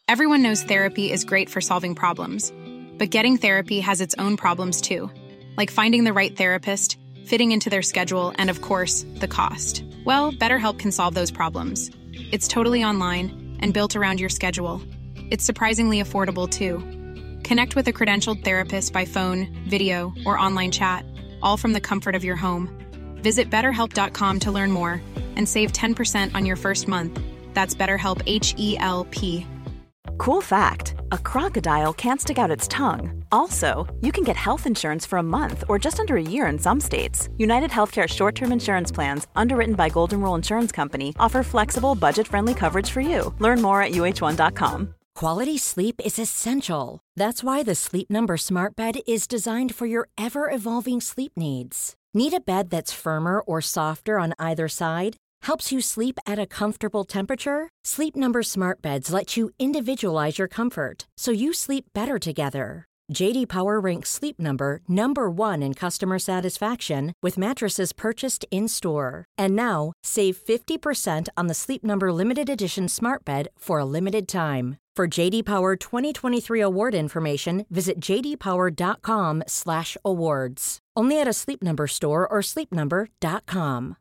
Everyone knows therapy is great for solving problems, but getting therapy has its own problems too, like finding the right therapist, fitting into their schedule, and of course, the cost. Well, BetterHelp can solve those problems. It's totally online and built around your schedule. It's surprisingly affordable too. Connect with a credentialed therapist by phone, video, or online chat, all from the comfort of your home. Visit BetterHelp.com to learn more and save 10% on your first month. That's BetterHelp, H-E-L-P. Cool fact, a crocodile can't stick out its tongue. Also, you can get health insurance for a month or just under a year in some states. United Healthcare short-term insurance plans, underwritten by Golden Rule Insurance Company, offer flexible, budget-friendly coverage for you. Learn more at uh1.com. Quality sleep is essential. That's why the Sleep Number Smart Bed is designed for your ever-evolving sleep needs. Need a bed that's firmer or softer on either side? Helps you sleep at a comfortable temperature? Sleep Number Smart Beds let you individualize your comfort, so you sleep better together. JD Power ranks Sleep Number #1 in customer satisfaction with mattresses purchased in-store. And now, save 50% on the Sleep Number Limited Edition Smart Bed for a limited time. For JD Power 2023 award information, visit jdpower.com/awards. Only at a Sleep Number store or sleepnumber.com.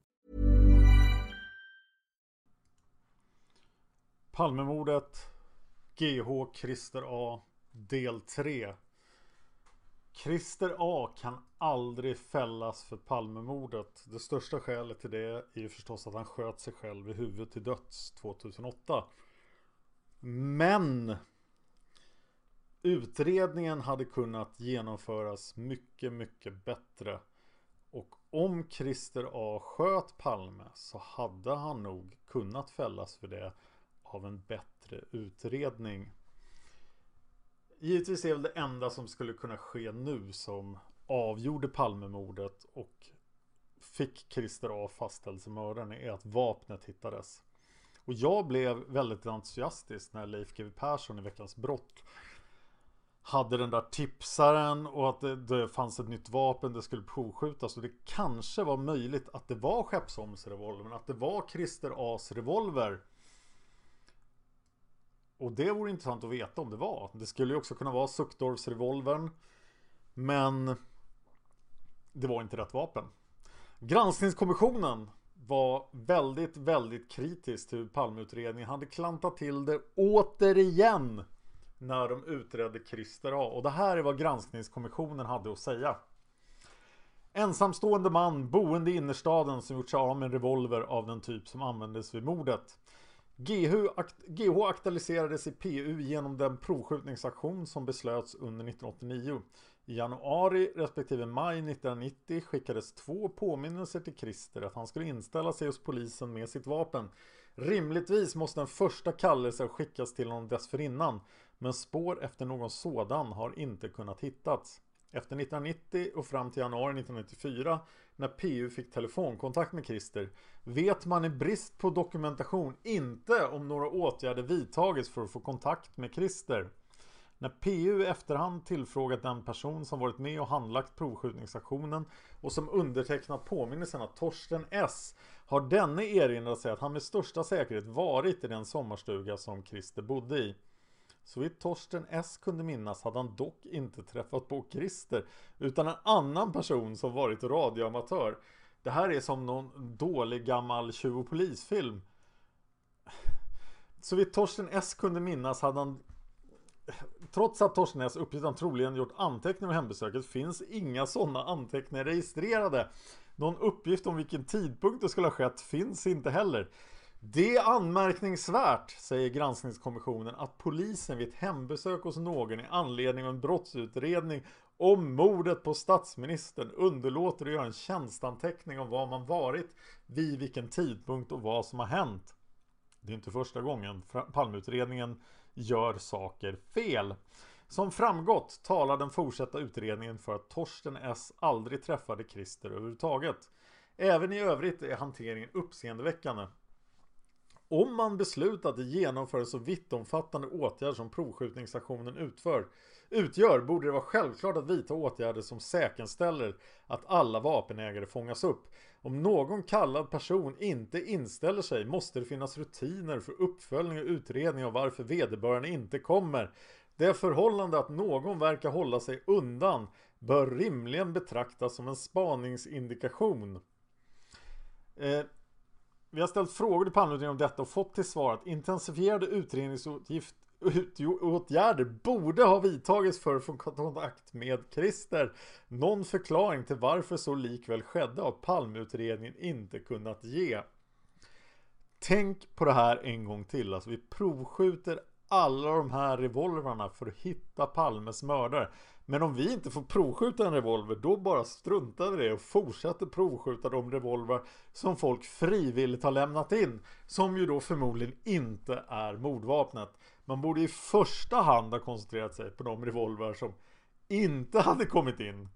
Palmemordet, GH Christer A, del 3. Christer A kan aldrig fällas för Palmemordet. Det största skälet till det är ju förstås att han sköt sig själv i huvudet till döds 2008. Men utredningen hade kunnat genomföras mycket, mycket bättre. Och om Christer A sköt Palme så hade han nog kunnat fällas för det av en bättre utredning. Givetvis är väl det enda som skulle kunna ske nu som avgjorde Palmemordet och fick Christer A fastställd som mördaren är att vapnet hittades. Och jag blev väldigt entusiastisk när Leif GW Persson i Veckans brott hade den där tipsaren och att det fanns ett nytt vapen, det skulle provskjutas och det kanske var möjligt att det var Skeppsholmsrevolvern, att det var Christer A's revolver. Och det vore intressant att veta om det var. Det skulle ju också kunna vara Suckdorfsrevolvern, men det var inte rätt vapen. Granskningskommissionen var väldigt, väldigt kritisk till hur Palmeutredningen hade klantat till det återigen när de utredde Christer A. Och det här är vad granskningskommissionen hade att säga. Ensamstående man, boende i innerstaden som gjort sig av med en revolver av den typ som användes vid mordet. GH aktualiserades i PU genom den provskjutningsaktion som beslöts under 1989. I januari respektive maj 1990 skickades 2 påminnelser till Christer att han skulle inställa sig hos polisen med sitt vapen. Rimligtvis måste en första kallelse skickas till honom dessförinnan, men spår efter någon sådan har inte kunnat hittats. Efter 1990 och fram till januari 1994, när PU fick telefonkontakt med Christer, vet man i brist på dokumentation inte om några åtgärder vidtagits för att få kontakt med Christer. När PU i efterhand tillfrågat den person som varit med och handlagt provskjutningsaktionen och som undertecknat påminnelsen att Torsten S, har denne erinrat sig att han med största säkerhet varit i den sommarstuga som Christer bodde i. Så vitt Torsten S kunde minnas hade han dock inte träffat på Christer utan en annan person som varit radioamatör. Det här är som någon dålig gammal tjuv- och polisfilm. Så vitt Torsten S kunde minnas hade han, trots att Torsten S uppgett han troligen gjort anteckningar om hembesöket, finns inga sådana anteckningar registrerade. Någon uppgift om vilken tidpunkt det skulle ha skett finns inte heller. Det är anmärkningsvärt, säger granskningskommissionen, att polisen vid ett hembesök hos någon i anledning av en brottsutredning om mordet på statsministern underlåter att göra en tjänstanteckning om vad man varit vid vilken tidpunkt och vad som har hänt. Det är inte första gången Palmeutredningen gör saker fel. Som framgått talar den fortsatta utredningen för att Torsten S aldrig träffade Christer överhuvudtaget. Även i övrigt är hanteringen uppseendeväckande. Om man beslutat att genomföra så vittomfattande åtgärder som provskjutningsaktionen utgör borde det vara självklart att vidta åtgärder som säkerställer att alla vapenägare fångas upp. Om någon kallad person inte inställer sig måste det finnas rutiner för uppföljning och utredning av varför vederbörande inte kommer. Det förhållande att någon verkar hålla sig undan bör rimligen betraktas som en spaningsindikation. Vi har ställt frågor till Palmeutredningen om detta och fått till svar att intensifierade utredningsåtgärder borde ha vidtagits för att få kontakt med Christer. Någon förklaring till varför så likväl skedde har Palmeutredningen inte kunnat ge. Tänk på det här en gång till. Alltså vi provskjuter alla de här revolverna för att hitta Palmes mördare. Men om vi inte får provskjuta en revolver, då bara struntar vi det och fortsätter provskjuta de revolver som folk frivilligt har lämnat in. Som ju då förmodligen inte är mordvapnet. Man borde i första hand ha koncentrerat sig på de revolver som inte hade kommit in.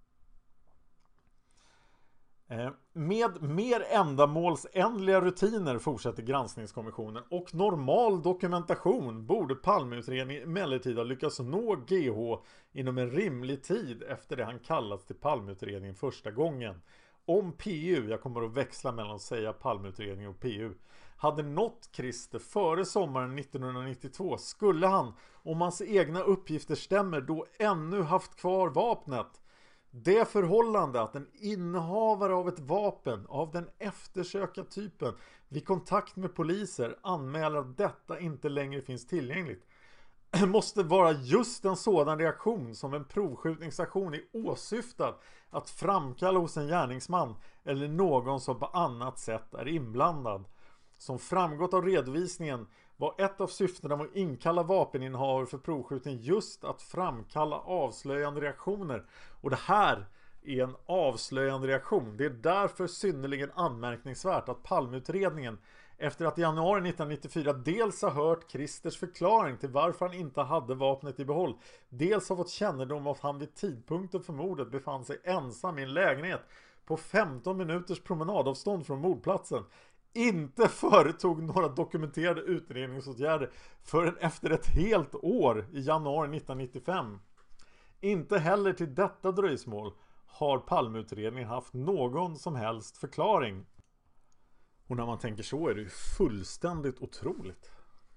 Med mer ändamålsändliga rutiner, fortsätter granskningskommissionen, och normal dokumentation borde Palmeutredningen emellertid ha lyckats nå GH inom en rimlig tid efter det han kallats till Palmeutredningen första gången. Om PU, jag kommer att växla mellan att säga Palmeutredning och PU, hade nått Christer före sommaren 1992 skulle han, om hans egna uppgifter stämmer, då ännu haft kvar vapnet. Det förhållande att en innehavare av ett vapen av den eftersöka typen vid kontakt med poliser anmäler att detta inte längre finns tillgängligt måste vara just en sådan reaktion som en provskjutningsaktion är åsyftad att framkalla hos en gärningsman eller någon som på annat sätt är inblandad. Som framgått av redovisningen var ett av syftena med att inkalla vapeninnehavare för provskjutning just att framkalla avslöjande reaktioner. Och det här är en avslöjande reaktion. Det är därför synnerligen anmärkningsvärt att Palmeutredningen efter att i januari 1994 dels har hört Christers förklaring till varför han inte hade vapnet i behåll, dels har fått kännedom om att han vid tidpunkten för mordet befann sig ensam i en lägenhet på 15 minuters promenadavstånd från mordplatsen, inte företog några dokumenterade utredningsåtgärder förrän efter ett helt år i januari 1995. Inte heller till detta dröjsmål har Palmeutredningen haft någon som helst förklaring. Och när man tänker så är det ju fullständigt otroligt.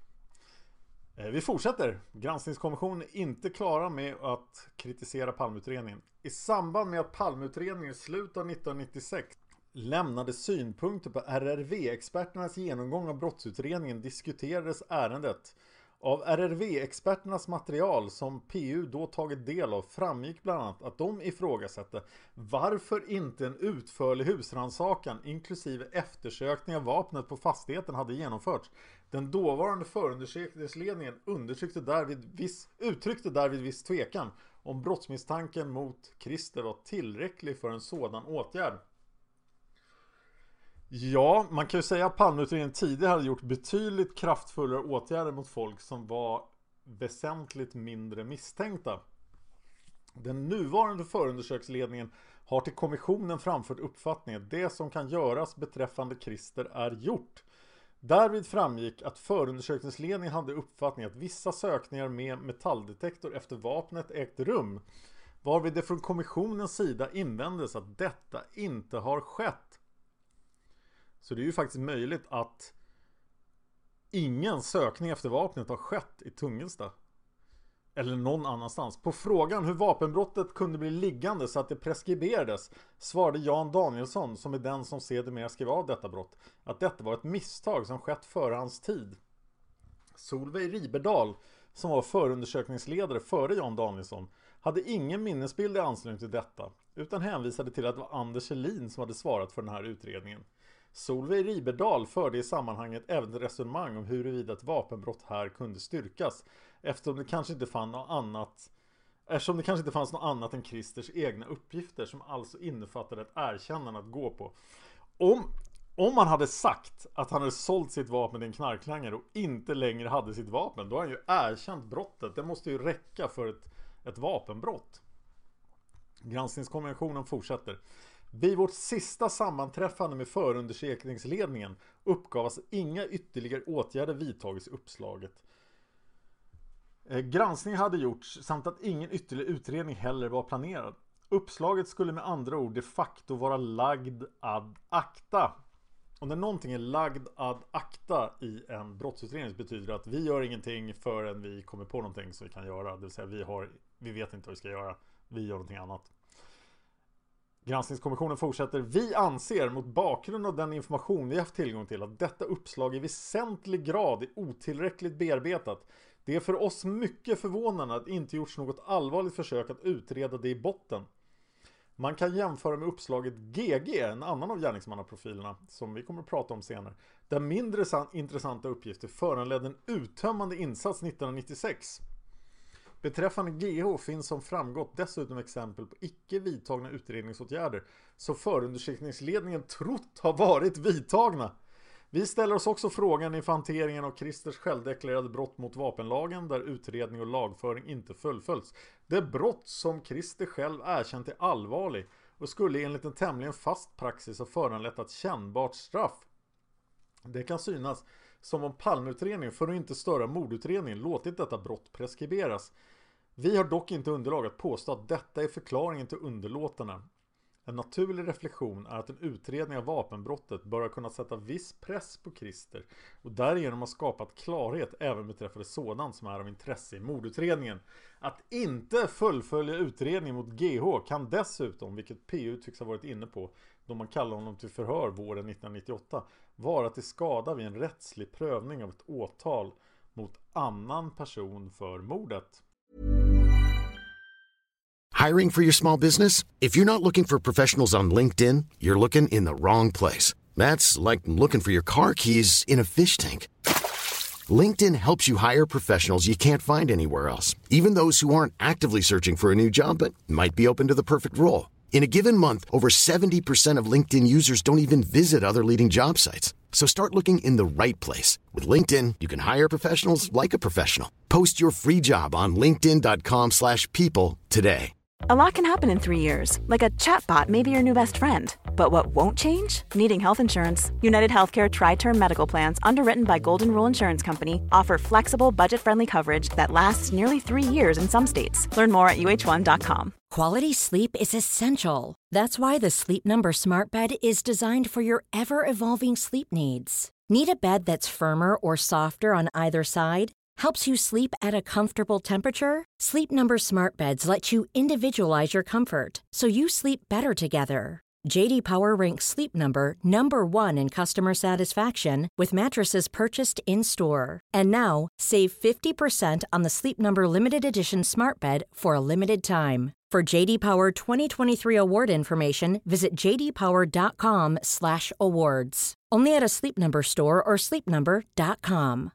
Vi fortsätter. Granskningskommissionen är inte klara med att kritisera Palmeutredningen. I samband med att Palmeutredningen i slutet av 1996 lämnade synpunkter på RRV-experternas genomgång av brottsutredningen diskuterades ärendet. Av RRV-experternas material som PU då tagit del av framgick bland annat att de ifrågasatte varför inte en utförlig husrannsakan inklusive eftersökning av vapnet på fastigheten hade genomförts. Den dåvarande förundersökningsledningen uttryckte därvid viss tvekan om brottsmisstanken mot Christer var tillräcklig för en sådan åtgärd. Ja, man kan ju säga att Palmeutredningen tidigare hade gjort betydligt kraftfullare åtgärder mot folk som var väsentligt mindre misstänkta. Den nuvarande förundersökningsledningen har till kommissionen framfört uppfattningen att det som kan göras beträffande Christer är gjort. Därvid framgick att förundersökningsledningen hade uppfattningen att vissa sökningar med metalldetektor efter vapnet ägt rum, varvid det från kommissionens sida invändes att detta inte har skett. Så det är ju faktiskt möjligt att ingen sökning efter vapnet har skett i Tungelsta. Eller någon annanstans. På frågan hur vapenbrottet kunde bli liggande så att det preskriberades svarade Jan Danielsson, som är den som sedermera skrev av detta brott, att detta var ett misstag som skett före hans tid. Solveig Riberdal, som var förundersökningsledare före Jan Danielsson, hade ingen minnesbild i anslutning till detta, utan hänvisade till att det var Anders Helin som hade svarat för den här utredningen. Solveig Riberdal förde i sammanhanget även ett resonemang om huruvida ett vapenbrott här kunde styrkas, eftersom det kanske inte fanns något annat än Christers egna uppgifter, som alltså innefattade ett erkännande att gå på. Om man hade sagt att han hade sålt sitt vapen till en knarklangare och inte längre hade sitt vapen, då har han ju erkänt brottet. Det måste ju räcka för ett vapenbrott. Granskningskommissionen fortsätter. Vid vårt sista sammanträffande med förundersökningsledningen uppgavs inga ytterligare åtgärder vidtagits i uppslaget. Granskning hade gjorts samt att ingen ytterligare utredning heller var planerad. Uppslaget skulle med andra ord de facto vara lagd ad acta. Och när någonting är lagd ad acta i en brottsutredning så betyder det att vi gör ingenting förrän vi kommer på någonting som vi kan göra. Det vill säga vi vet inte vad vi ska göra. Vi gör någonting annat. Granskningskommissionen fortsätter. Vi anser mot bakgrund av den information vi haft tillgång till att detta uppslag i väsentlig grad är otillräckligt bearbetat. Det är för oss mycket förvånande att inte gjorts något allvarligt försök att utreda det i botten. Man kan jämföra med uppslaget GG, en annan av gärningsmannaprofilerna som vi kommer att prata om senare, där mindre intressanta uppgifter föranledde en uttömmande insats 1996. Beträffande GH finns som framgått dessutom exempel på icke vidtagna utredningsåtgärder som förundersökningsledningen trott har varit vidtagna. Vi ställer oss också frågan inför hanteringen av Christers självdeklarerade brott mot vapenlagen där utredning och lagföring inte fullföljs. Det brott som Christer själv erkänt är allvarlig och skulle enligt en tämligen fast praxis ha föranlett ett kännbart straff. Det kan synas som om Palmeutredningen för att inte störa mordutredningen låtit detta brott preskriberas. Vi har dock inte underlag att påstå att detta är förklaringen till underlåtarna. En naturlig reflektion är att en utredning av vapenbrottet bör kunna sätta viss press på Christer och därigenom ha skapat klarhet även beträffande sådant som är av intresse i mordutredningen. Att inte fullfölja utredningen mot GH kan dessutom, vilket PU tycks ha varit inne på då man kallar honom till förhör våren 1998, vara till skada vid en rättslig prövning av ett åtal mot annan person för mordet. Hiring for your small business? If you're not looking for professionals on LinkedIn, you're looking in the wrong place. That's like looking for your car keys in a fish tank. LinkedIn helps you hire professionals you can't find anywhere else, even those who aren't actively searching for a new job but might be open to the perfect role. In a given month, over 70% of LinkedIn users don't even visit other leading job sites. So start looking in the right place. With LinkedIn, you can hire professionals like a professional. Post your free job on linkedin.com/people today. A lot can happen in 3 years, like a chatbot may be your new best friend. But what won't change? Needing health insurance. United Healthcare Tri-Term Medical Plans, underwritten by Golden Rule Insurance Company, offer flexible, budget-friendly coverage that lasts nearly 3 years in some states. Learn more at uh1.com. Quality sleep is essential. That's why the Sleep Number Smart Bed is designed for your ever-evolving sleep needs. Need a bed that's firmer or softer on either side? Helps you sleep at a comfortable temperature? Sleep Number Smart Beds let you individualize your comfort so you sleep better together. JD Power ranks Sleep Number #1 in customer satisfaction with mattresses purchased in-store. And now, save 50% on the Sleep Number Limited Edition Smart Bed for a limited time. For JD Power 2023 award information, visit jdpower.com/awards. Only at a Sleep Number store or sleepnumber.com.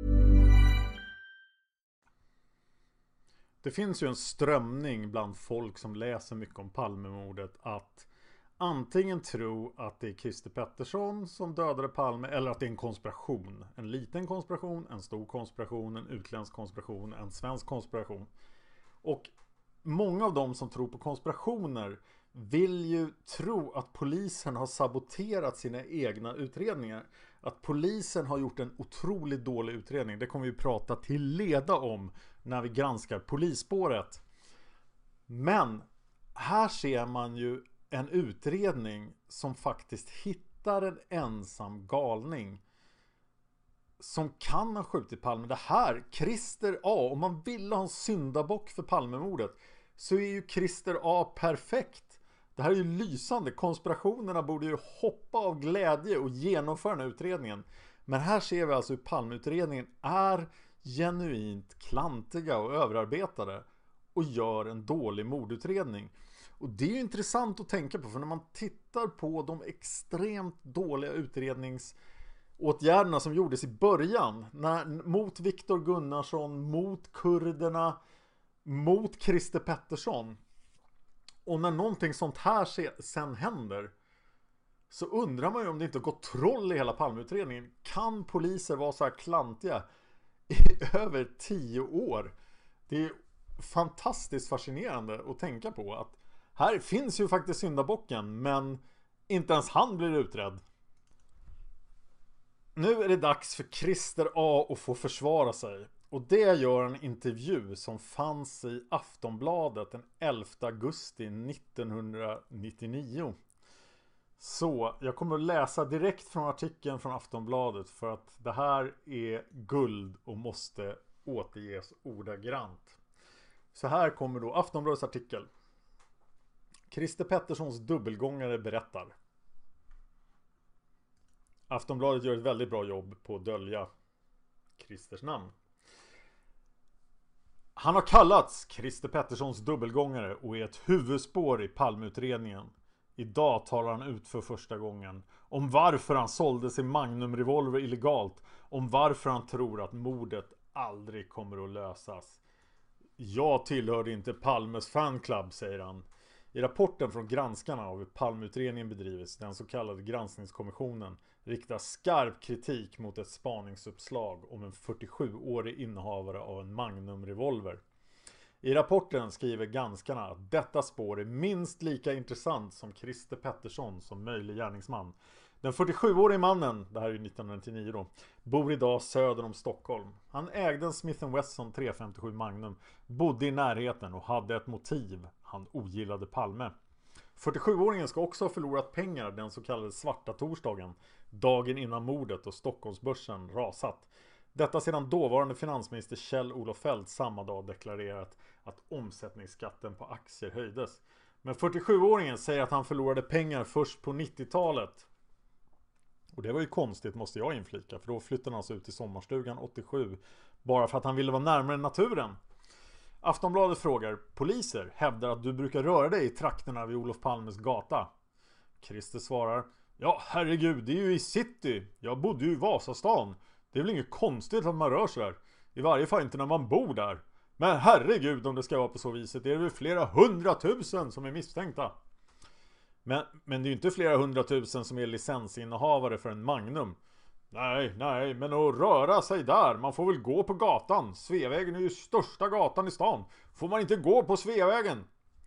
Det finns ju en strömning bland folk som läser mycket om Palmemordet att antingen tro att det är Christer Pettersson som dödade Palme eller att det är en konspiration. En liten konspiration, en stor konspiration, en utländsk konspiration, en svensk konspiration. Och många av dem som tror på konspirationer vill ju tro att polisen har saboterat sina egna utredningar. Att polisen har gjort en otroligt dålig utredning. Det kommer vi prata till leda om när vi granskar polisspåret. Men här ser man ju en utredning som faktiskt hittar en ensam galning som kan ha skjutit Palme. Det här, Christer A, om man vill ha en syndabock för Palmemordet så är ju Christer A perfekt. Det här är ju lysande. Konspirationerna borde ju hoppa av glädje och genomföra den här utredningen. Men här ser vi alltså hur Palmeutredningen är genuint klantiga och överarbetade och gör en dålig mordutredning. Och det är ju intressant att tänka på, för när man tittar på de extremt dåliga utredningsåtgärderna som gjordes i början mot Viktor Gunnarsson, mot kurderna, mot Christer Pettersson, och när någonting sånt här sen händer så undrar man ju om det inte gått troll i hela Palmeutredningen. Kan poliser vara så här klantiga i över 10 år? Det är fantastiskt fascinerande att tänka på att här finns ju faktiskt syndabocken, men inte ens han blir utredd. Nu är det dags för Christer A att få försvara sig. Och det gör en intervju som fanns i Aftonbladet den 11 augusti 1999. Så jag kommer att läsa direkt från artikeln från Aftonbladet för att det här är guld och måste återges ordagrant. Så här kommer då Aftonbladets artikel. Christer Petterssons dubbelgångare berättar. Aftonbladet gör ett väldigt bra jobb på att dölja Christers namn. Han har kallats Christer Petterssons dubbelgångare och är ett huvudspår i Palmeutredningen. Idag talar han ut för första gången om varför han sålde sin Magnum-revolver illegalt, om varför han tror att mordet aldrig kommer att lösas. Jag tillhörde inte Palmes fanclub, säger han. I rapporten från granskarna av hur Palmeutredningen bedrivits, den så kallade granskningskommissionen, riktar skarp kritik mot ett spaningsuppslag om en 47-årig innehavare av en Magnum-revolver. I rapporten skriver granskarna att detta spår är minst lika intressant som Christer Pettersson som möjlig gärningsman. Den 47-årige mannen, det här är 1999 då, bor idag söder om Stockholm. Han ägde en Smith & Wesson 357 Magnum, bodde i närheten och hade ett motiv. Han ogillade Palme. 47-åringen ska också ha förlorat pengar den så kallade svarta torsdagen, dagen innan mordet och Stockholmsbörsen rasat. Detta sedan dåvarande finansminister Kjell-Olof Feldt samma dag deklarerat att omsättningsskatten på aktier höjdes. Men 47-åringen säger att han förlorade pengar först på 90-talet. Och det var ju konstigt, måste jag inflika, för då flyttade han alltså ut till sommarstugan 87 bara för att han ville vara närmare naturen. Aftonbladet frågar, poliser hävdar att du brukar röra dig i trakterna vid Olof Palmes gata. Christer svarar, ja herregud, det är ju i city. Jag bodde ju i Vasastan. Det är väl inget konstigt att man rör sig där. I varje fall inte när man bor där. Men herregud, om det ska vara på så viset, det är väl flera 100 000 som är misstänkta. Men det är ju inte flera 100 000 som är licensinnehavare för en Magnum. Nej, men att röra sig där, man får väl gå på gatan. Sveavägen är ju största gatan i stan. Får man inte gå på Sveavägen?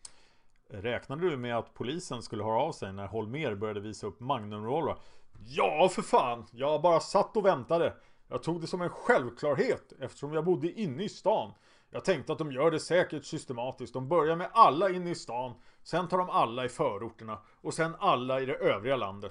Räknade du med att polisen skulle höra av sig när Holmér började visa upp Magnum-roller? Ja, för fan. Jag bara satt och väntade. Jag tog det som en självklarhet eftersom jag bodde inne i stan. Jag tänkte att de gör det säkert systematiskt. De börjar med alla inne i stan. Sen tar de alla i förorterna. Och sen alla i det övriga landet.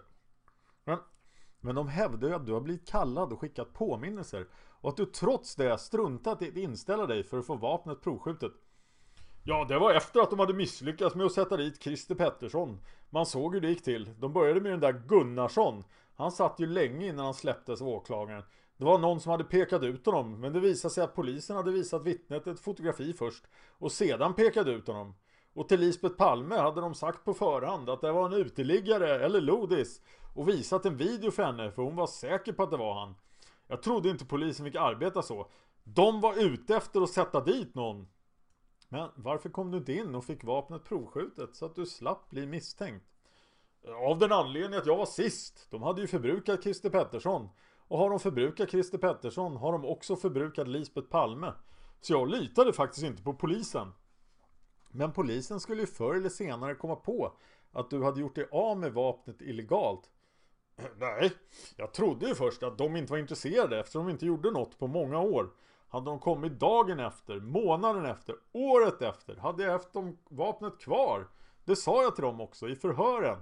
Men de hävdar ju att du har blivit kallad och skickat påminnelser. Och att du trots det struntat i att inställa dig för att få vapnet provskjutet. Ja, det var efter att de hade misslyckats med att sätta dit Christer Pettersson. Man såg hur det gick till. De började med den där Gunnarsson. Han satt ju länge innan han släpptes av åklagaren. Det var någon som hade pekat ut honom, men det visade sig att polisen hade visat vittnet ett fotografi först och sedan pekade ut honom. Och till Lisbeth Palme hade de sagt på förhand att det var en uteliggare eller lodis och visat en video för henne för hon var säker på att det var han. Jag trodde inte polisen fick arbeta så. De var ute efter att sätta dit någon. Men varför kom du inte in och fick vapnet provskjutet så att du slapp bli misstänkt? Av den anledningen att jag var sist. De hade ju förbrukat Christer Pettersson. Och har de förbrukat Christer Pettersson har de också förbrukat Lisbeth Palme. Så jag litade faktiskt inte på polisen. Men polisen skulle ju förr eller senare komma på att du hade gjort dig av med vapnet illegalt. Nej, jag trodde ju först att de inte var intresserade eftersom de inte gjorde något på många år. Hade de kommit dagen efter, månaden efter, året efter, hade jag haft vapnet kvar. Det sa jag till dem också i förhören.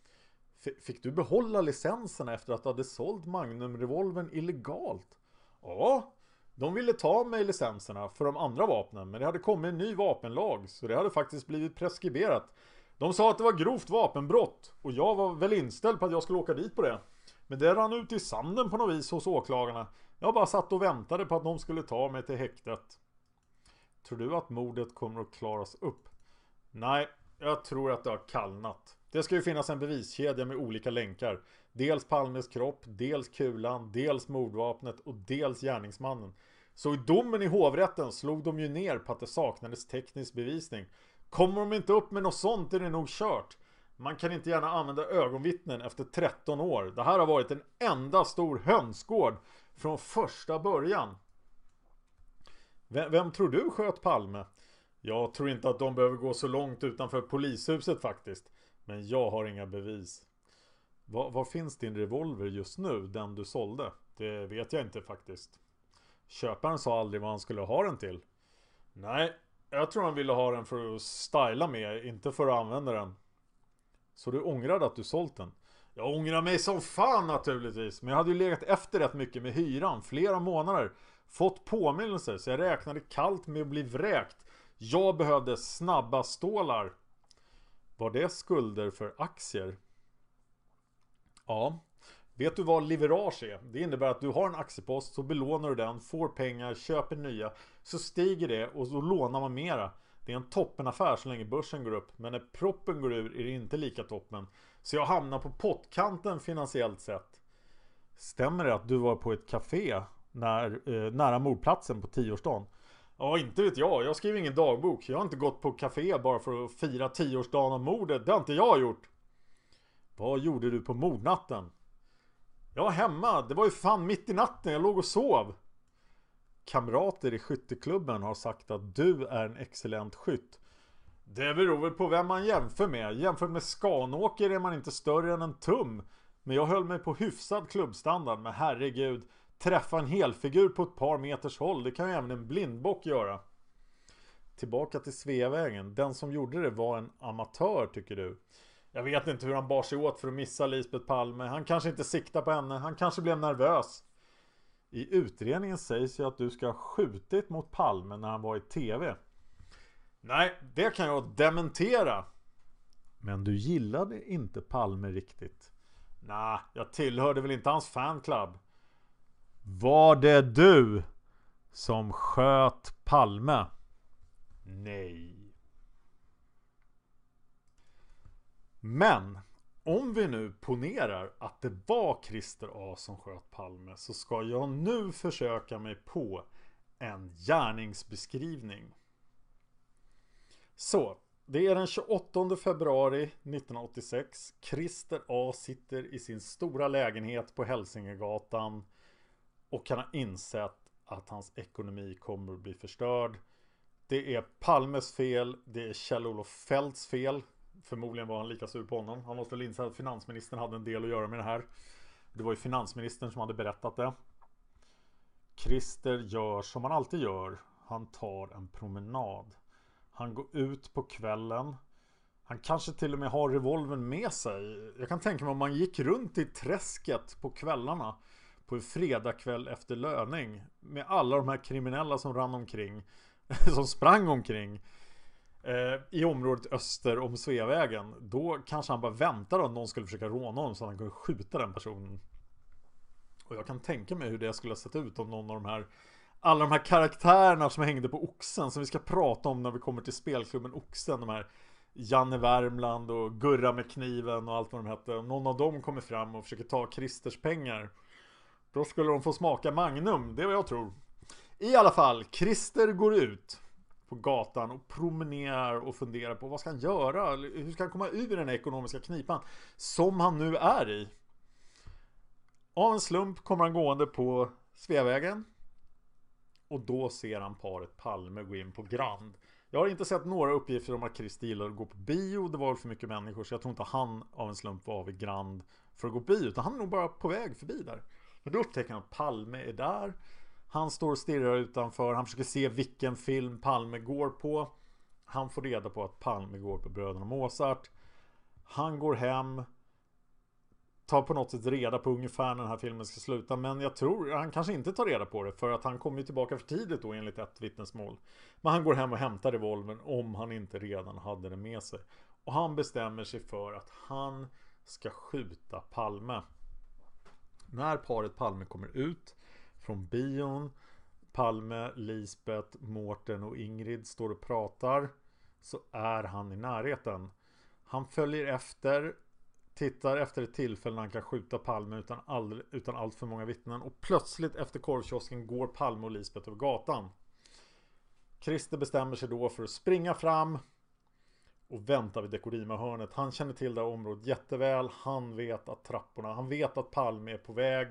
Fick du behålla licenserna efter att du hade sålt Magnum-revolvern illegalt? Ja, de ville ta mig licenserna för de andra vapnen, men det hade kommit en ny vapenlag så det hade faktiskt blivit preskriberat. De sa att det var grovt vapenbrott och jag var väl inställd på att jag skulle åka dit på det. Men det rann ut i sanden på något vis hos åklagarna. Jag bara satt och väntade på att de skulle ta mig till häktet. Tror du att mordet kommer att klaras upp? Nej, jag tror att det har kallnat. Det ska ju finnas en beviskedja med olika länkar. Dels Palmes kropp, dels kulan, dels mordvapnet och dels gärningsmannen. Så i domen i hovrätten slog de ju ner på att det saknades teknisk bevisning. Kommer de inte upp med något sånt är det nog kört. Man kan inte gärna använda ögonvittnen efter 13 år. Det här har varit en enda stor hönsgård från första början. Vem tror du sköt Palme? Jag tror inte att de behöver gå så långt utanför polishuset faktiskt. Men jag har inga bevis. Var finns din revolver just nu, den du sålde? Det vet jag inte faktiskt. Köparen sa aldrig vad han skulle ha den till. Nej, jag tror han ville ha den för att styla med, inte för att använda den. Så du ångrade att du sålt den? Jag ångrar mig som fan naturligtvis. Men jag hade ju legat efter rätt mycket med hyran, flera månader. Fått påminnelser, så jag räknade kallt med att bli vräkt. Jag behövde snabba stålar. Var det skulder för aktier? Ja. Vet du vad leverage är? Det innebär att du har en aktiepost, så belånar du den, får pengar, köper nya, så stiger det och så lånar man mera. Det är en toppenaffär så länge börsen går upp, men när proppen går ur är det inte lika toppen. Så jag hamnar på pottkanten finansiellt sett. Stämmer det att du var på ett café nära mordplatsen på 10-årsdagen? Ja, inte vet jag. Jag skriver ingen dagbok. Jag har inte gått på café bara för att fira 10-årsdagen av mordet. Det har inte jag gjort. Vad gjorde du på mordnatten? Jag var hemma. Det var ju fan mitt i natten. Jag låg och sov. Kamrater i skytteklubben har sagt att du är en excellent skytt. Det beror väl på vem man jämför med. Jämfört med Skanåker är man inte större än en tum. Men jag höll mig på hyfsad klubbstandard. Men herregud, träffa en helfigur på ett par meters håll, det kan ju även en blindbock göra. Tillbaka till Sveavägen. Den som gjorde det var en amatör, tycker du? Jag vet inte hur han bar sig åt för att missa Lisbeth Palme. Han kanske inte siktar på henne. Han kanske blev nervös. I utredningen sägs ju att du ska ha skjutit mot Palme när han var i tv. Nej, det kan jag dementera. Men du gillade inte Palme riktigt. Nej, jag tillhörde väl inte hans fanclub. Var det du som sköt Palme? Nej. Men om vi nu ponerar att det var Christer A som sköt Palme, så ska jag nu försöka mig på en gärningsbeskrivning. Så, det är den 28 februari 1986. Christer A sitter i sin stora lägenhet på Hälsingegatan och kan ha insett att hans ekonomi kommer att bli förstörd. Det är Palmes fel, det är Kjell-Olof Feldts fel. Förmodligen var han lika sur på honom. Han måste väl inse att finansministern hade en del att göra med det här. Det var ju finansministern som hade berättat det. Christer gör som han alltid gör. Han tar en promenad. Han går ut på kvällen. Han kanske till och med har revolvern med sig. Jag kan tänka mig om man gick runt i träsket på kvällarna på en fredagkväll efter löning med alla de här kriminella som rann omkring, som sprang omkring i området öster om Sveavägen. Då kanske han bara väntade om någon skulle försöka råna honom så att han kunde skjuta den personen. Och jag kan tänka mig hur det skulle ha sett ut om någon av de här, alla de här karaktärerna som hängde på Oxen, som vi ska prata om när vi kommer till spelklubben Oxen, de här Janne Värmland och Gurra med kniven och allt vad de hette. Om någon av dem kommer fram och försöker ta Christers pengar, då skulle de få smaka Magnum. Det är vad jag tror. I alla fall, Christer går ut på gatan och promenerar och funderar på vad ska han göra? Hur ska han komma ur den här ekonomiska knipan som han nu är i? Av en slump kommer han gående på Sveavägen. Och då ser han paret Palme gå in på Grand. Jag har inte sett några uppgifter om att Christer gillar att gå på bio. Det var väl för mycket människor, så jag tror inte han av en slump var vid Grand för att gå på bio, utan han är nog bara på väg förbi där. Men då upptäcker han att Palme är där. Han står och stirrar utanför. Han försöker se vilken film Palme går på. Han får reda på att Palme går på Bröderna Mozart. Han går hem, tar på något sätt reda på ungefär när den här filmen ska sluta. Men jag tror han kanske inte tar reda på det, för att han kommer ju tillbaka för tidigt då enligt ett vittnesmål. Men han går hem och hämtar revolvern om han inte redan hade den med sig. Och han bestämmer sig för att han ska skjuta Palme. När paret Palme kommer ut från bion, Palme, Lisbeth, Mårten och Ingrid står och pratar, så är han i närheten. Han följer efter, tittar efter ett tillfälle när han kan skjuta Palme utan allt för många vittnen, och plötsligt efter korvkiosken går Palme och Lisbeth över gatan. Christer bestämmer sig då för att springa fram och vänta vid Dekorima-hörnet. Han känner till det här området jätteväl. Han vet att trapporna, han vet att Palme är på väg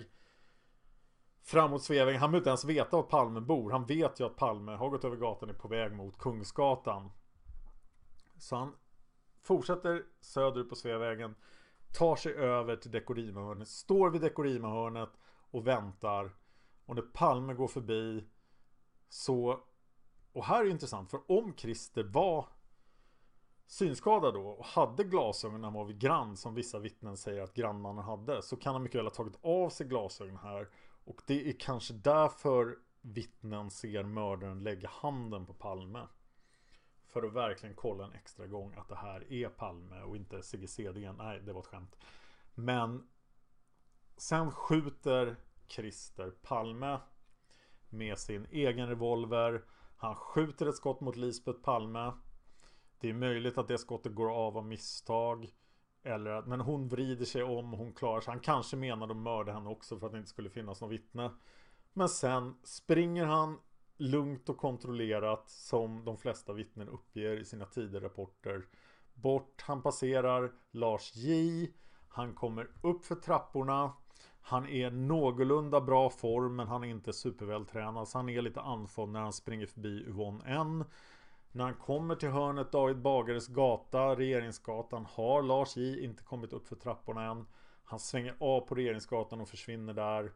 framåt Sveavägen. Han behöver inte ens veta var Palme bor. Han vet ju att Palme har gått över gatan och är på väg mot Kungsgatan. Så han fortsätter söderut på Sveavägen, tar sig över till Dekorima-hörnet, står vid Dekorima-hörnet och väntar. Och när Palme går förbi så, och här är det intressant, för om Christer var synskadad då och hade glasögon när han var vid grann, som vissa vittnen säger att grannmannen hade, så kan han mycket väl ha tagit av sig glasögon här. Och det är kanske därför vittnen ser mördaren lägga handen på Palme. För att verkligen kolla en extra gång att det här är Palme och inte Sigge Cedén. Nej, det var ett skämt. Men sen skjuter Christer Palme med sin egen revolver. Han skjuter ett skott mot Lisbeth Palme. Det är möjligt att det skottet går av misstag. Men hon vrider sig om, hon klarar sig. Han kanske menade att mörda henne också för att det inte skulle finnas någon vittne. Men sen springer han lugnt och kontrollerat, som de flesta vittnen uppger i sina tidigare rapporter, bort. Han passerar Lars J. Han kommer upp för trapporna. Han är någorlunda bra form, men han är inte supervältränad, så han är lite andfådd när han springer förbi Yvonne N. När han kommer till hörnet David Bagares gata, Regeringsgatan, har Lars J inte kommit upp för trapporna än. Han svänger av på Regeringsgatan och försvinner där.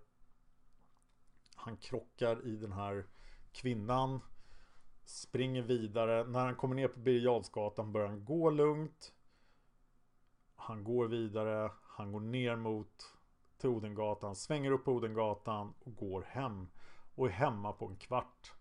Han krockar i den här kvinnan, springer vidare. När han kommer ner på Birger Jarlsgatan börjar han gå lugnt. Han går vidare, han går ner mot till Odengatan, svänger upp på Odengatan och går hem. Och är hemma på en kvart.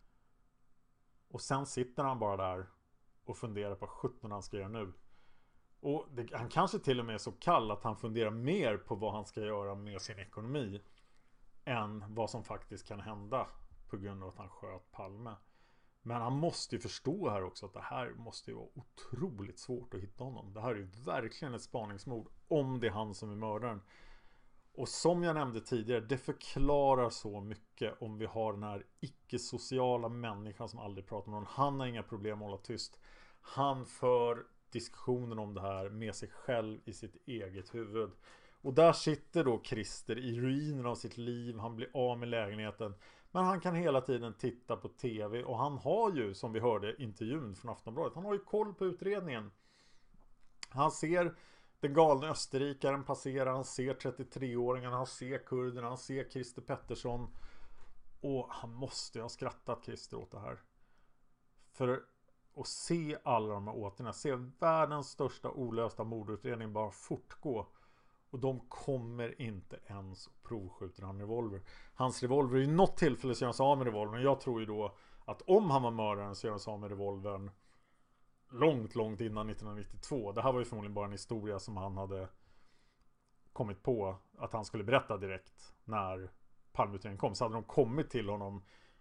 Och sen sitter han bara där och funderar på 17 han ska göra nu. Och han kanske till och med är så kall att han funderar mer på vad han ska göra med sin ekonomi än vad som faktiskt kan hända på grund av att han sköt Palme. Men han måste ju förstå här också att det här måste ju vara otroligt svårt att hitta honom. Det här är ju verkligen ett spaningsmord om det är han som är mördaren. Och som jag nämnde tidigare, det förklarar så mycket om vi har den här icke-sociala människan som aldrig pratar med någon. Han har inga problem att hålla tyst. Han för diskussionen om det här med sig själv i sitt eget huvud. Och där sitter då Christer i ruinen av sitt liv. Han blir av med lägenheten. Men han kan hela tiden titta på tv. Och han har ju, som vi hörde intervjun från Aftonbladet, han har ju koll på utredningen. Han ser den galna österrikaren passera. Han ser 33-åringen. Han ser kurderna. Han ser Christer Pettersson. Och han måste ha skrattat Christer åt det här. För att se alla de här återna. Se världens största olösta mordutredning bara fortgå. Och de kommer inte ens provskjuta en revolver. Hans revolver är ju något tillfälle så gör han sig av med revolvern. Jag tror ju då att om han var mördaren så gör han sig av med revolvern långt innan 1992. Det här var ju förmodligen bara en historia som han hade kommit på att han skulle berätta direkt när Palmeutredningen kom. Så hade de kommit till honom.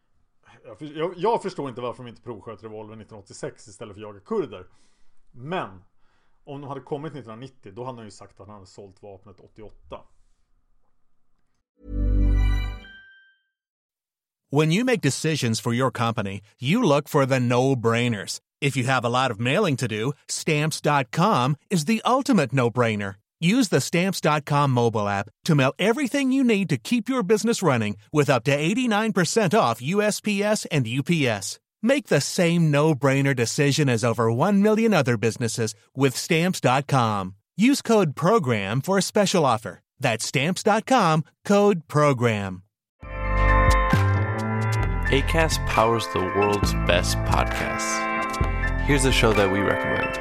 Jag förstår inte varför de inte provsköt revolvern 1986 istället för att jaga kurder. Men om de hade kommit 1990, då hade han ju sagt att han hade sålt vapnet 88. When you make decisions for your company, you look for the no-brainers. If you have a lot of mailing to do, Stamps.com is the ultimate no-brainer. Use the Stamps.com mobile app to mail everything you need to keep your business running with up to 89% off USPS and UPS. Make the same no-brainer decision as over 1 million other businesses with Stamps.com. Use code PROGRAM for a special offer. That's Stamps.com, code PROGRAM. Acast powers the world's best podcasts. Here's a show that we recommend.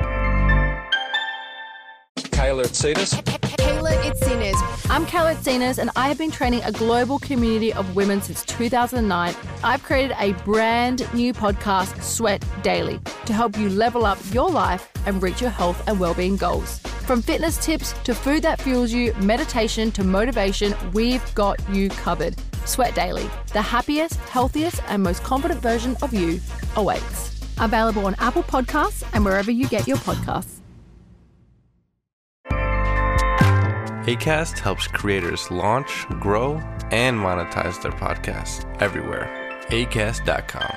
Kayla Itsinas. Kayla Itsinas. I'm Kayla Itsinas, and I have been training a global community of women since 2009. I've created a brand new podcast, Sweat Daily, to help you level up your life and reach your health and well-being goals. From fitness tips to food that fuels you, meditation to motivation, we've got you covered. Sweat Daily, the happiest, healthiest, and most confident version of you awaits. Available on Apple Podcasts and wherever you get your podcasts. Acast helps creators launch, grow, and monetize their podcasts everywhere. Acast.com.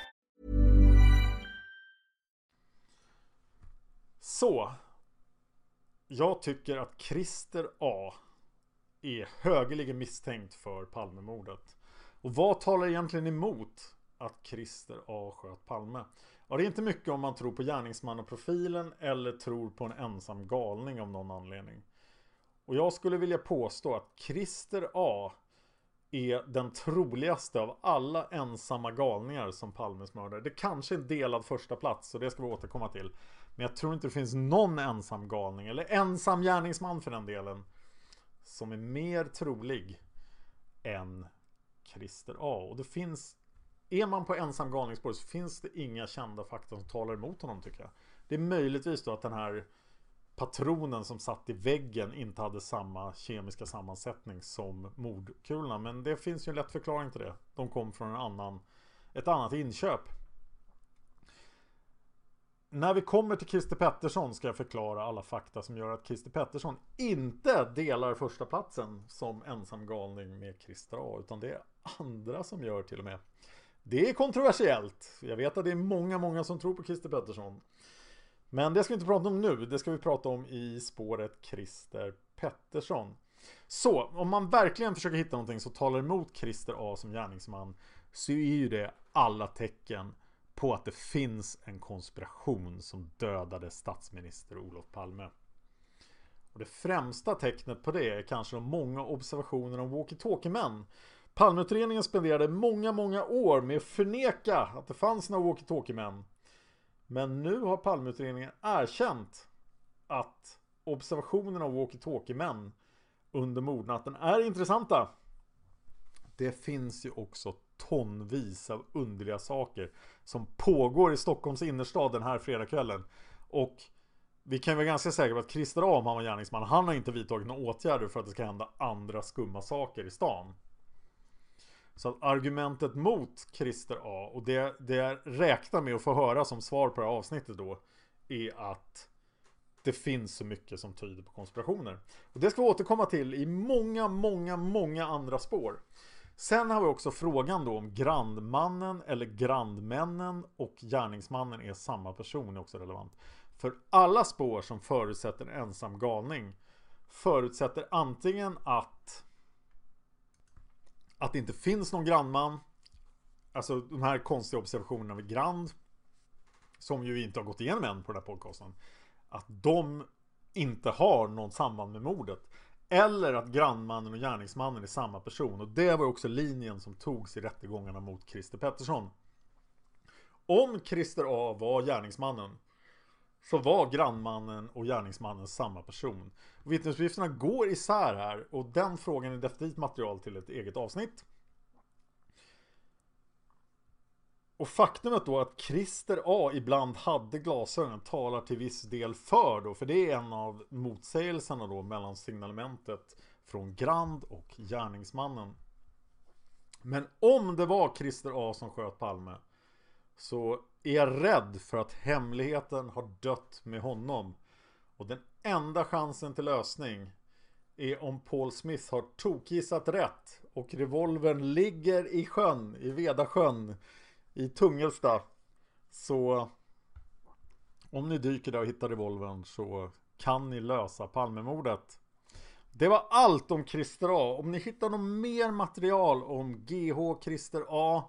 Så, jag tycker att Christer A är högeligen misstänkt för Palmemordet. Och vad talar egentligen emot att Christer A sköt Palme? Ja, det är inte mycket om man tror på gärningsmannaprofilen eller tror på en ensam galning av någon anledning. Och jag skulle vilja påstå att Christer A är den troligaste av alla ensamma galningar som Palmes mördare. Det kanske är en delad första plats, och det ska vi återkomma till. Men jag tror inte det finns någon ensam galning, eller ensam gärningsman för den delen, som är mer trolig än Christer A. Och det finns, är man på ensam galningsspår så finns det inga kända fakta som talar emot honom, tycker jag. Det är möjligtvis då att den här patronen som satt i väggen inte hade samma kemiska sammansättning som mordkulorna, men det finns ju en lätt förklaring till det. De kom från ett annat inköp. När vi kommer till Christer Pettersson ska jag förklara alla fakta som gör att Christer Pettersson inte delar första platsen som ensam galning med Christer A, utan det är andra som gör till och med. Det är kontroversiellt. Jag vet att det är många som tror på Christer Pettersson. Men det ska vi inte prata om nu. Det ska vi prata om i spåret Christer Pettersson. Så, om man verkligen försöker hitta någonting som talar emot Christer A som gärningsman, så är ju det alla tecken på att det finns en konspiration som dödade statsminister Olof Palme. Och det främsta tecknet på det är kanske de många observationerna om walkie-talkie-män. Palmeutredningen spenderade många år med att förneka att det fanns några walkie-talkie-män. Men nu har Palmeutredningen erkänt att observationerna av walkie-talkie-män under mordnatten är intressanta. Det finns ju också tonvis av underliga saker som pågår i Stockholms innerstad den här fredagskvällen. Och vi kan vara ganska säkra på att Christer A, om han var gärningsman, han har inte vidtagit några åtgärder för att det ska hända andra skumma saker i stan. Så att argumentet mot Christer A, och det jag räknar med att få höra som svar på det här avsnittet då, är att det finns så mycket som tyder på konspirationer. Och det ska vi återkomma till i många andra spår. Sen har vi också frågan då om grandmannen eller grandmännen och gärningsmannen är samma person, är också relevant. För alla spår som förutsätter en ensam galning förutsätter antingen att det inte finns någon grandman, alltså de här konstiga observationerna vid Grand, som ju inte har gått igenom än på den här podcasten, att de inte har någon samband med mordet, eller att grandmannen och gärningsmannen är samma person. Och det var också linjen som togs i rättegångarna mot Christer Pettersson. Om Christer A var gärningsmannen, så var grannmannen och gärningsmannen samma person. Vittnesuppgifterna går isär här, och den frågan är definitivt material till ett eget avsnitt. Och faktumet då att Christer A ibland hade glasögon talar till viss del för det är en av motsägelserna då mellan signalementet från Grand och gärningsmannen. Men om det var Christer A som sköt Palme, så är jag rädd för att hemligheten har dött med honom. Och den enda chansen till lösning är om Paul Smith har tokgissat rätt och revolvern ligger i sjön, i Vedasjön, i Tungelsta. Så om ni dyker där och hittar revolvern, så kan ni lösa Palmemordet. Det var allt om Christer A. Om ni hittar något mer material om GH Christer A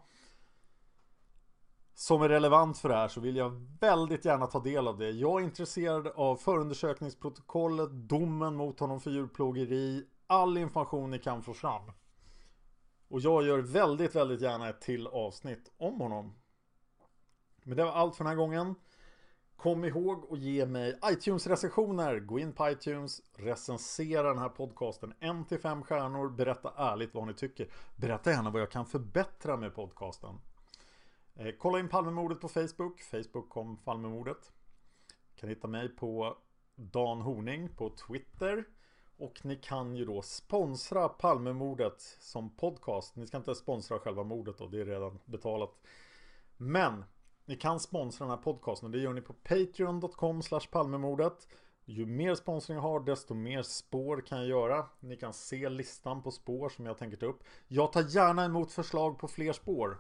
som är relevant för det här, så vill jag väldigt gärna ta del av det. Jag är intresserad av förundersökningsprotokollet, domen mot honom för djurplågeri, all information ni kan få fram. Och jag gör väldigt gärna ett till avsnitt om honom. Men det var allt för den här gången. Kom ihåg att ge mig iTunes-recensioner. Gå in på iTunes, recensera den här podcasten 1-5 stjärnor. Berätta ärligt vad ni tycker. Berätta gärna vad jag kan förbättra med podcasten. Kolla in Palmemordet på Facebook. Facebook.com Palmemordet. Kan hitta mig på Dan Horning på Twitter. Och ni kan ju då sponsra Palmemordet som podcast. Ni ska inte sponsra själva mordet då, det är redan betalat. Men ni kan sponsra den här podcasten, och det gör ni på patreon.com/Palmemordet. Ju mer sponsring jag har, desto mer spår kan jag göra. Ni kan se listan på spår som jag tänker ta upp. Jag tar gärna emot förslag på fler spår.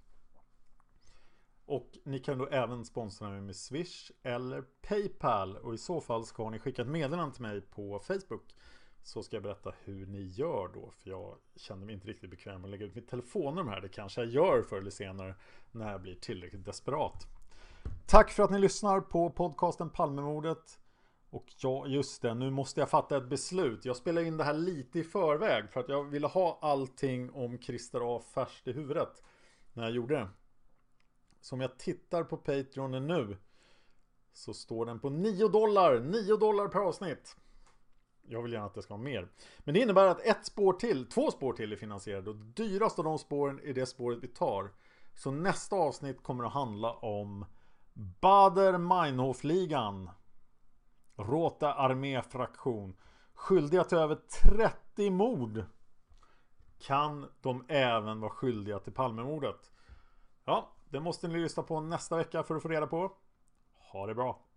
Och ni kan då även sponsra mig med Swish eller Paypal. Och i så fall ska ni skicka ett meddelande till mig på Facebook. Så ska jag berätta hur ni gör då. För jag känner mig inte riktigt bekväm med att lägga ut mitt telefonnummer här. Det kanske jag gör förr eller senare när jag blir tillräckligt desperat. Tack för att ni lyssnar på podcasten Palmemordet. Och ja, just det, nu måste jag fatta ett beslut. Jag spelade in det här lite i förväg för att jag ville ha allting om Christer A färskt i huvudet när jag gjorde det. Så om jag tittar på Patreon nu så står den på $9. $9 per avsnitt. Jag vill gärna att det ska vara mer. Men det innebär att två spår till är finansierade. Och det dyraste av de spåren är det spåret vi tar. Så nästa avsnitt kommer att handla om Baader-Meinhof-ligan. Rote Armee-fraktion. Skyldiga till över 30 mord. Kan de även vara skyldiga till Palmemordet? Ja, det måste ni lyssna på nästa vecka för att få reda på. Ha det bra.